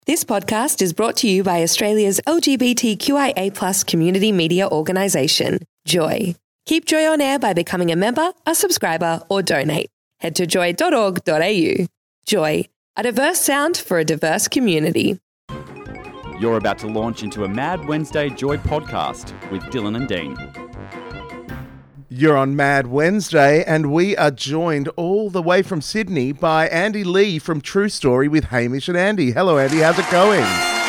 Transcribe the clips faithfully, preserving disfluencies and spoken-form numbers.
This podcast is brought to you by Australia's L G B T Q I A plus community media organisation, Joy. Keep Joy on air by becoming a member, a subscriber, or donate. Head to joy dot org dot a u. Joy, a diverse sound for a diverse community. You're about to launch into a Mad Wednesday Joy podcast with Dylan and Dean. You're on Mad Wednesday, and we are joined all the way from Sydney by Andy Lee from True Story with Hamish and Andy. Hello, Andy. How's it going?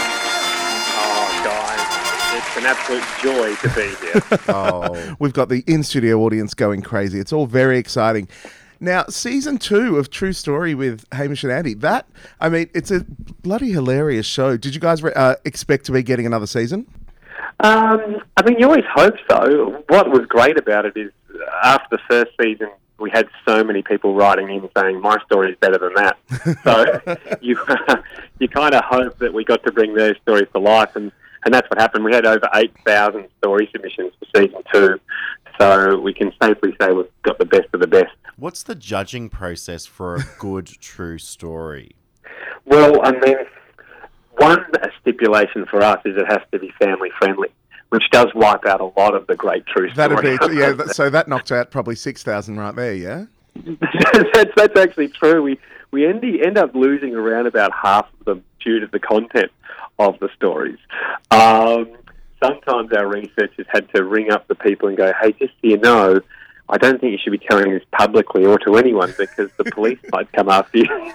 Oh, guys, it's an absolute joy to be here. Oh, we've got the in-studio audience going crazy. It's all very exciting. Now, season two of True Story with Hamish and Andy, that, I mean, it's a bloody hilarious show. Did you guys uh, expect to be getting another season? Um, I mean, you always hope so. What was great about it is after the first season, we had so many people writing in saying, my story is better than that. So you you kind of hope that we got to bring their stories to life, and, and that's what happened. We had over eight thousand story submissions for season two, so we can safely say we've got the best of the best. What's the judging process for a good true story? Well, I mean, one stipulation for us is it has to be family friendly, which does wipe out a lot of the great true That'd stories. be, yeah, that, so that knocked out probably six thousand right there, yeah? that's, that's actually true. We we end, end up losing around about half of them due to the content of the stories. Um, sometimes our researchers had to ring up the people and go, hey, just so you know, I don't think you should be telling this publicly or to anyone because the police might come after you.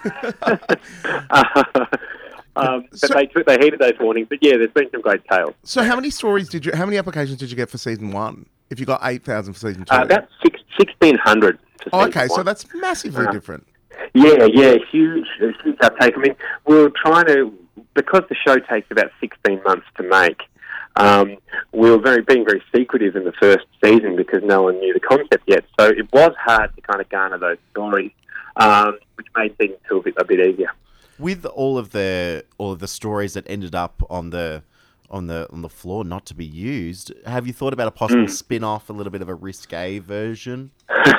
uh, um, but so, they took, they heeded those warnings. But yeah, there's been some great tales. So how many stories did you, how many applications did you get for season one? If you got eight thousand for season two? Uh, about six, sixteen hundred for oh, season okay, one. so that's massively Uh, different. Yeah, yeah, huge, huge uptake. I mean, we were trying to, because the show takes about sixteen months to make, um, we were very being very secretive in the first season because no one knew the concept yet. So it was hard to kind of garner those stories, um, which made season two a bit, a bit easier. With all of the all of the stories that ended up on the on the on the floor not to be used, have you thought about a possible Mm. spin-off, a little bit of a risque version?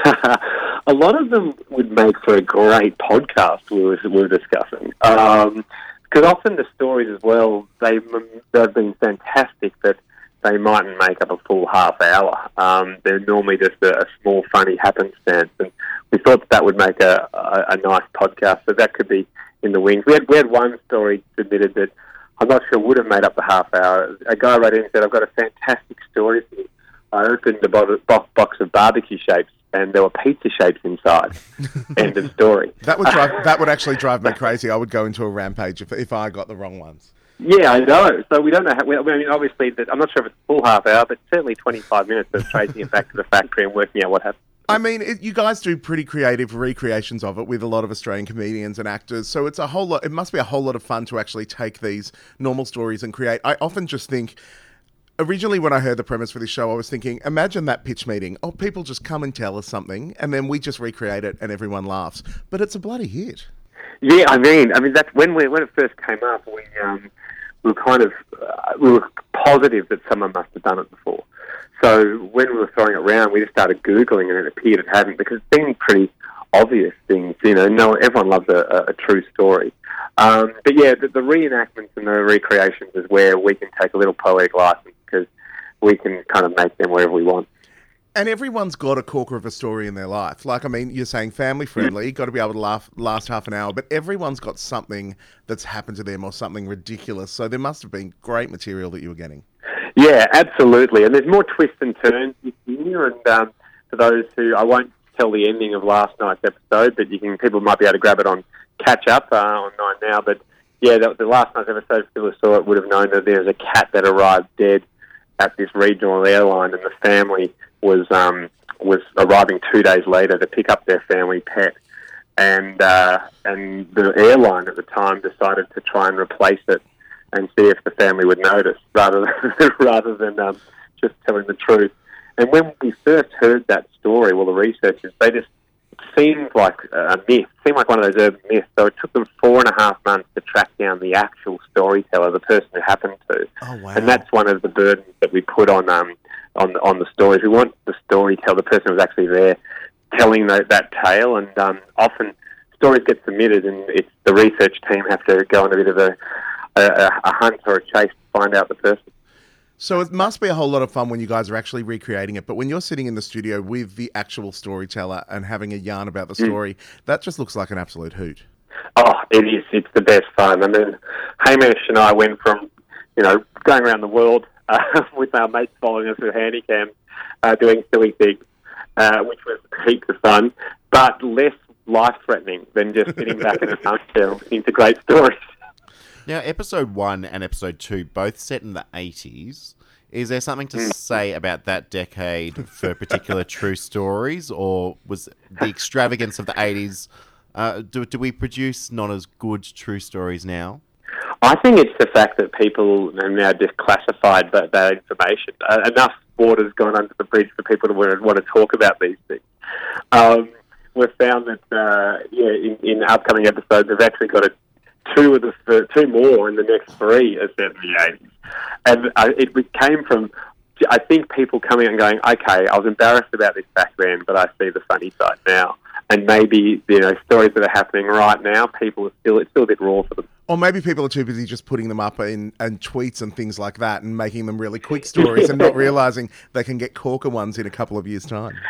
A lot of them would make for a great podcast we were, we were discussing. Um, because often the stories as well, they've, they've been fantastic that they mightn't make up a full half hour. Um, they're normally just a, a small funny happenstance, and we thought that, that would make a, a, a nice podcast, so that could be in the wings. We had, we had one story submitted that I'm not sure would have made up the half hour. A guy wrote in and said, I've got a fantastic story for you. I opened the bo- bo- box of barbecue shapes and there were pizza shapes inside. End of story. That would drive, that would actually drive me crazy. I would go into a rampage if, if I got the wrong ones. Yeah, I know. So we don't know how, we, I mean, obviously, that, I'm not sure if it's a full half hour, but certainly twenty-five minutes of tracing it back to the factory and working out what happened. I mean, it, you guys do pretty creative recreations of it with a lot of Australian comedians and actors. So it's a whole lot, it must be a whole lot of fun to actually take these normal stories and create. I often just think, originally when I heard the premise for this show, I was thinking, imagine that pitch meeting. Oh, people just come and tell us something and then we just recreate it and everyone laughs. But it's a bloody hit. Yeah, I mean, I mean that's when we when it first came up, we um, we were kind of uh, we were positive that someone must have done it before. So when we were throwing it around, we just started Googling, and it appeared it hadn't, because it's been pretty obvious things. You know, no, everyone loves a, a, a true story. Um, but yeah, the, the reenactments and the recreations is where we can take a little poetic license, because we can kind of make them wherever we want. And everyone's got a corker of a story in their life. Like, I mean, you're saying family friendly, got to be able to laugh, last half an hour, but everyone's got something that's happened to them or something ridiculous. So there must have been great material that you were getting. Yeah, absolutely. And there's more twists and turns this year. And um, for those who, I won't tell the ending of last night's episode, but you can, people might be able to grab it on Catch Up uh, on Nine Now. But yeah, the, the last night's episode, if people saw it, would have known that there's a cat that arrived dead at this regional airline, and the family was um, was arriving two days later to pick up their family pet. And uh, and the airline at the time decided to try and replace it and see if the family would notice, rather than, rather than um, just telling the truth. And when we first heard that story, well, the researchers, they just, it seemed like a myth, it seemed like one of those urban myths. So it took them four and a half months to track down the actual storyteller, the person who happened to. Oh, wow. And that's one of the burdens that we put on um, on, on the stories. We want the storyteller, the person who was actually there, telling that, that tale. And um, often stories get submitted, and it's the research team have to go on a bit of a a, a, a hunt or a chase to find out the person. So it must be a whole lot of fun when you guys are actually recreating it. But when you're sitting in the studio with the actual storyteller and having a yarn about the story, mm. that just looks like an absolute hoot. Oh, it is. It's the best fun. I mean, Hamish and I went from, you know, going around the world uh, with our mates following us with handycams, uh, doing silly things, uh, which was heaps of fun, but less life-threatening than just sitting back in a armchair and listening to great stories. Now, episode one and episode two, both set in the eighties. Is there something to mm. say about that decade for particular true stories, or was the extravagance of the eighties, uh, do, do we produce not as good true stories now? I think it's the fact that people have now declassified that, that information. Uh, enough water's gone under the bridge for people to want to talk about these things. Um, we've found that, uh, yeah, in, in upcoming episodes, we've actually got a two of the two more in the next three are set in the eighties, and uh, it came from, I think, people coming and going, okay, I was embarrassed about this back then, but I see the funny side now, and maybe, you know, stories that are happening right now, people are still it's still a bit raw for them. Or maybe people are too busy just putting them up in and tweets and things like that, and making them really quick stories, and not realizing they can get corker ones in a couple of years' time.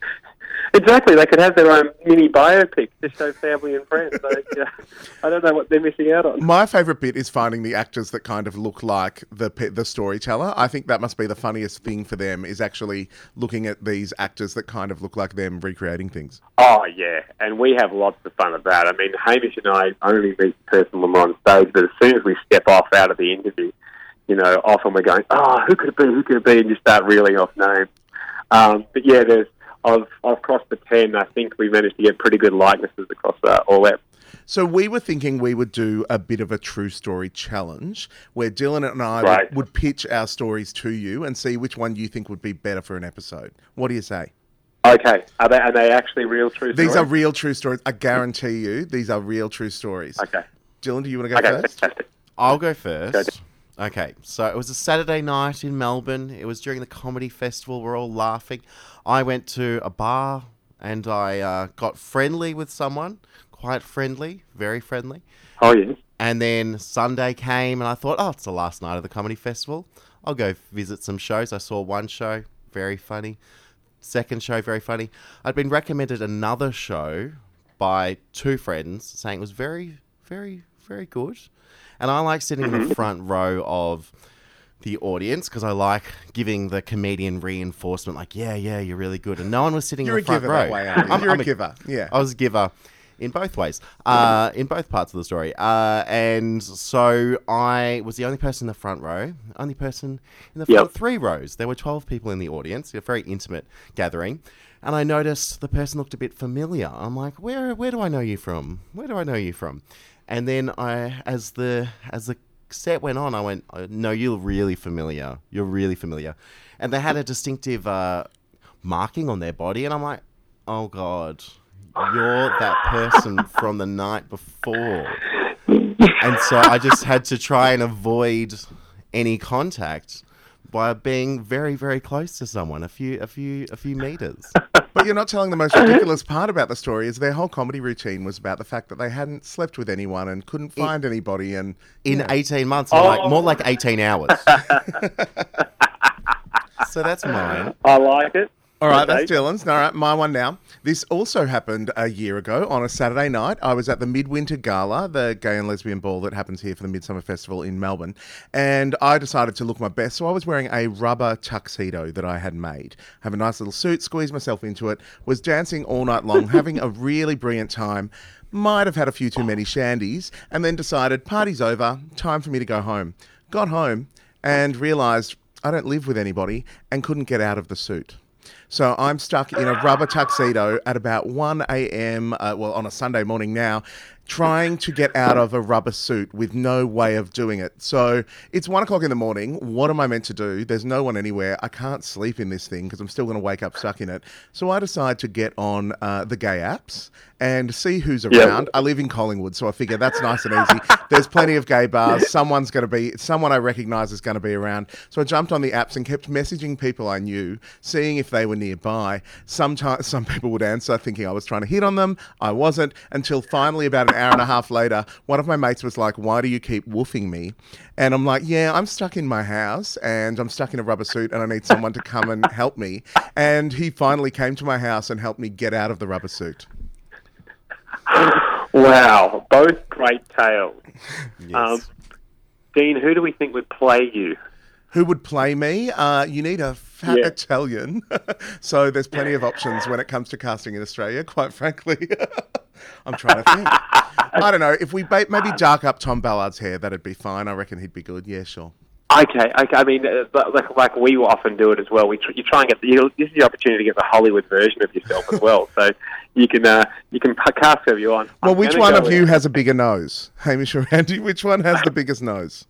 Exactly, they could have their own mini biopic to show family and friends. So, yeah, I don't know what they're missing out on. My favourite bit is finding the actors that kind of look like the the storyteller. I think that must be the funniest thing for them, is actually looking at these actors that kind of look like them recreating things. Oh, yeah, and we have lots of fun with that. I mean, Hamish and I only meet the person when we're on stage, but as soon as we step off out of the interview, you know, often we're going, oh, who could it be, who could it be, and you start reeling off names. Um, but yeah, there's I've, I've crossed the ten. I think we managed to get pretty good likenesses across uh, all that. So we were thinking we would do a bit of a true story challenge where Dylan and I right. would, would pitch our stories to you and see which one you think would be better for an episode. What do you say? Okay. Are they, are they actually real true stories? These are real true stories. I guarantee you these are real true stories. Okay. Dylan, do you want to go okay, first? Fantastic. I'll go first. Go okay, so it was a Saturday night in Melbourne. It was during the comedy festival. We're all laughing. I went to a bar and I uh, got friendly with someone. Quite friendly, very friendly. Oh, yes. And then Sunday came and I thought, oh, it's the last night of the comedy festival. I'll go visit some shows. I saw one show, very funny. Second show, very funny. I'd been recommended another show by two friends saying it was very, very, very good. And I like sitting mm-hmm. in the front row of the audience because I like giving the comedian reinforcement, like, yeah, yeah, you're really good. And no one was sitting you're in the front row. You're a giver that way, aren't you? I'm, You're I'm a giver, yeah. I was a giver in both ways, uh, in both parts of the story. Uh, and so I was the only person in the front row, only person in the front yep. three rows. There were twelve people in the audience, a very intimate gathering. And I noticed the person looked a bit familiar. I'm like, where where do I know you from? Where do I know you from? And then I, as the as the set went on, I went, no, you're really familiar. You're really familiar. And they had a distinctive uh, marking on their body. And I'm like, oh, God, you're that person from the night before. And so I just had to try and avoid any contact by being very, very close to someone, a few, a few, a few meters. But you're not telling the most ridiculous part about the story is their whole comedy routine was about the fact that they hadn't slept with anyone and couldn't find in, anybody. And in know. eighteen months, oh. like more like eighteen hours. So that's mine. I like it. All right, okay. that's Dylan's. All right, my one now. This also happened a year ago on a Saturday night. I was at the Midwinter Gala, the gay and lesbian ball that happens here for the Midsummer Festival in Melbourne, and I decided to look my best, so I was wearing a rubber tuxedo that I had made. I have a nice little suit, squeezed myself into it, was dancing all night long, having a really brilliant time, might have had a few too many shandies, and then decided, party's over, time for me to go home. Got home and realised I don't live with anybody and couldn't get out of the suit. So I'm stuck in a rubber tuxedo at about one a.m., uh, well, on a Sunday morning now, trying to get out of a rubber suit with no way of doing it. So it's one o'clock in the morning. What am I meant to do? There's no one anywhere. I can't sleep in this thing because I'm still going to wake up stuck in it. So I decide to get on uh, the gay apps and see who's around. Yep. I live in Collingwood, so I figure that's nice and easy. There's plenty of gay bars. Someone's going to be, someone I recognise is going to be around. So I jumped on the apps and kept messaging people I knew, seeing if they were nearby. Sometimes some people would answer thinking I was trying to hit on them. I wasn't, until finally about an an hour and a half later, one of my mates was like, why do you keep woofing me? And I'm like, yeah, I'm stuck in my house and I'm stuck in a rubber suit and I need someone to come and help me. And he finally came to my house and helped me get out of the rubber suit. Wow, both great tales. Yes. Um, Dean, who do we think would play you? Who would play me? Uh, you need a fat Yeah. Italian. So there's plenty of options when it comes to casting in Australia, quite frankly. I'm trying to think. I don't know. If we ba- maybe dark up Tom Ballard's hair, that'd be fine. I reckon he'd be good. Yeah, sure. Okay, okay. I mean, uh, but like, like we often do it as well. We tr- you try and get the, you, this is your opportunity to get the Hollywood version of yourself as well. So you can uh, you can p- cast whoever you want. Well, I'm which gonna one go of with- you has a bigger nose? Hamish or Andy? Which one has the biggest nose?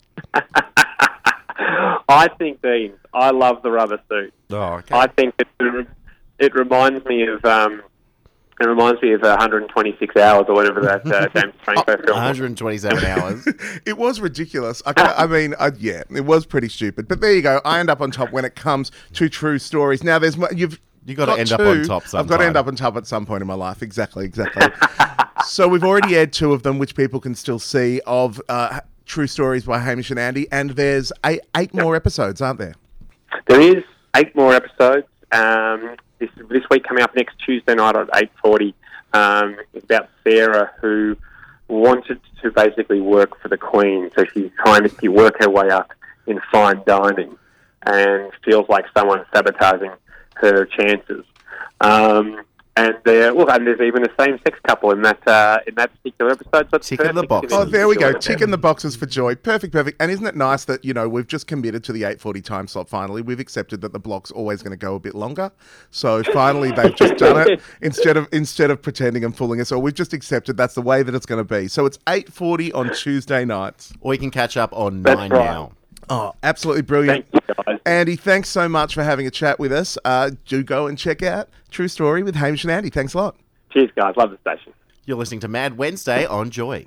I think Dean. I love the rubber suit. Oh, okay. I think it it reminds me of um, it reminds me of one hundred twenty-six hours or whatever that uh, James Franco film. one was. hundred twenty-seven hours. It was ridiculous. I, ca- I mean, uh, yeah, it was pretty stupid. But there you go. I end up on top when it comes to true stories. Now, there's mo- you've You gotta got end up two. on top I've got to sometime. end up on top at some point in my life. Exactly, exactly. So we've already aired two of them, which people can still see of uh, True Stories by Hamish and Andy, and there's eight, eight more episodes, aren't there? There is eight more episodes. Um, this this week coming up next Tuesday night at eight forty. Um, it's about Sarah who wanted to basically work for the Queen, so she's trying to work her way up in fine dining, and feels like someone's sabotaging her chances. Um, and there, well, and there's even a same-sex couple in that uh, in that particular episode. So it's Tick in the perfect box. if Oh, it's there we go. enjoyable. Tick in the boxes for joy. Perfect, perfect. And isn't it nice that, you know, we've just committed to the eight forty time slot finally. We've accepted that the block's always going to go a bit longer. So finally they've just done it instead of instead of pretending and fooling us all. We've just accepted that's the way that it's going to be. So it's eight forty on Tuesday nights. Or you can catch up on That's Nine right. Now. Oh, absolutely brilliant. Thank you, guys. Andy, thanks so much for having a chat with us. Uh, do go and check out True Story with Hamish and Andy. Thanks a lot. Cheers, guys. Love the station. You're listening to Mad Wednesday on Joy.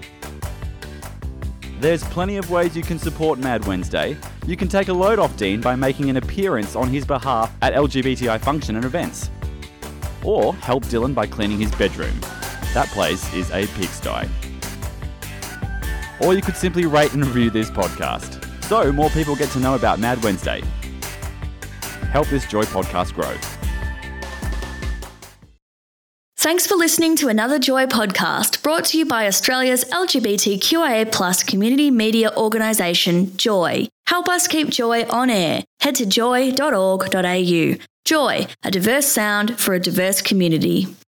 There's plenty of ways you can support Mad Wednesday. You can take a load off Dean by making an appearance on his behalf at L G B T I function and events. Or help Dylan by cleaning his bedroom. That place is a pigsty. Or you could simply rate and review this podcast, so more people get to know about Mad Wednesday. Help this Joy podcast grow. Thanks for listening to another Joy podcast brought to you by Australia's L G B T Q I A plus community media organisation, Joy. Help us keep Joy on air. Head to joy dot org dot a u. Joy, a diverse sound for a diverse community.